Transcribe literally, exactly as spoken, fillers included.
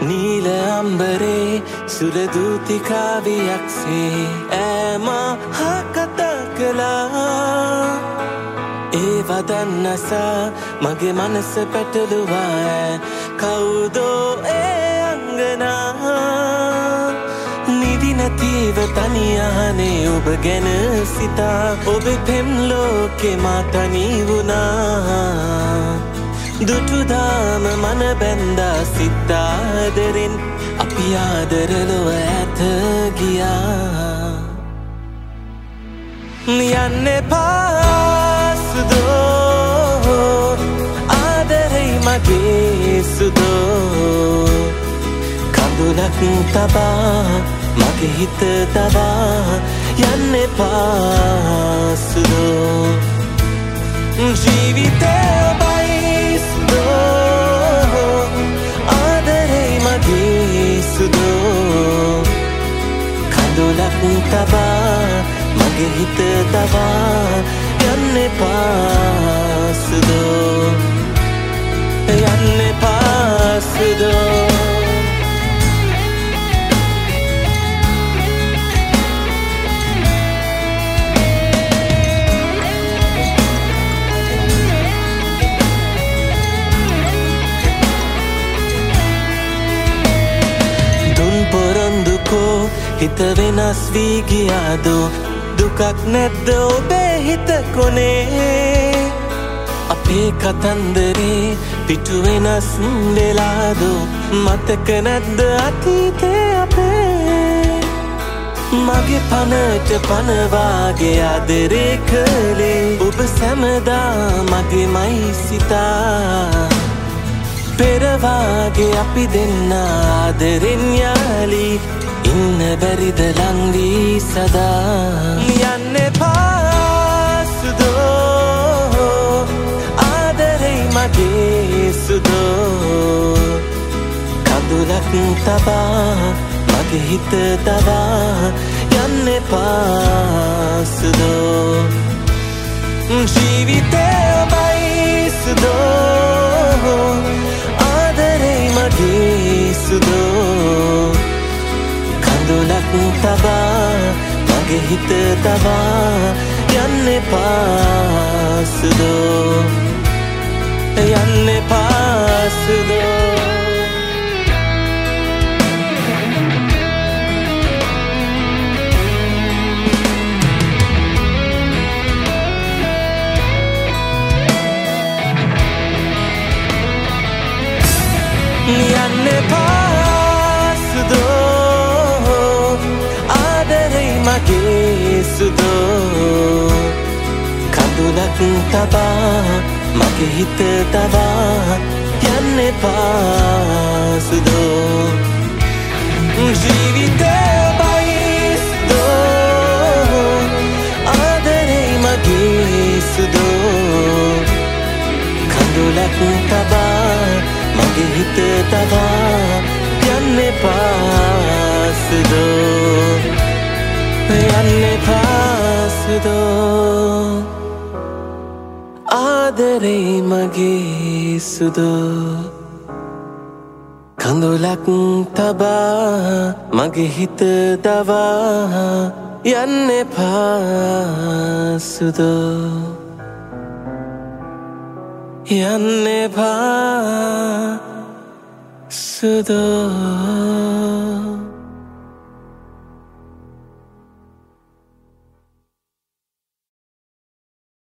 නීල අම්බරේ සුරදූති කාව්‍යයක් සේ ඈම හකතා කළා ඒ වදන්නසා මගේ මනස පැටලුවා කවුදෝ ඒ අංගනා නිදි නැතිව තනියහනේ ඔබ ගැන සිතා ඔබේ පෙම් ලෝකෙ මා තනි වුණා දුටුදාම මන බැන්දා සිතාදරෙන් අපි ආදරලොව ඇත ගියා යන්න එපා සුදෝ ආදරෙයි මගේ සුදෝ කඳුලක් තබා මගේ හිත තබා යන්න එපා සුදෝ ජීවිතේ ඔබයි සුදෝ ආදරෙයි මගේ සුදෝ කඳුලක් තබා මගේ හිත තබා යන්න එපා සුදෝ යන්න එපා සුදෝ පොරොන්දුකෝ හිත වෙනස් වී ගියාදෝ දුකක් නැද්ද ඔබේ හිත කොනේ අපේ කතන්දරේ පිටු වෙනස් වෙලාදෝ මතක නැද්ද අතීතේ අපේ මගේ පනට පනවාගේ ආදරේ කළේ ඔබ සැමදා මගේමයි සිතා පෙරවාගේ අපි දෙන්න ආදරෙන් යාලි ඉන්න බැරිද ලං වී සදා යන්න එපා සුදෝ ආදරෙයි මගේ සුදෝ කඳුලක් තබා මගේ හිත තබා යන්න එපා සුදෝ ජීවිතේ ඔබයි සුදෝ ආදරෙයි මගේ සුදෝ කඳුලක් තබා මගේ හිත තබා යන්න එපා සුදෝ යන්න එපා සුදෝ යන්න එපා සුදෝ ආදරෙයි මගේ සුදෝ කඳුලක් තබා මගේ හිත තබා යන්න එපා සුදෝ ජීවිතේ ඔබයි සුදෝ ආදරෙයි මගේ සුදෝ කඳුලක් තබා මගේ හිත තබා යන්න එපා සුදෝ යන්න එපා සුදෝ ආදරෙයි මගේ සුදෝ කඳුලක් තබා මගේ හිත තබා යන්න එපා සුදෝ යන්න එපා සුදෝ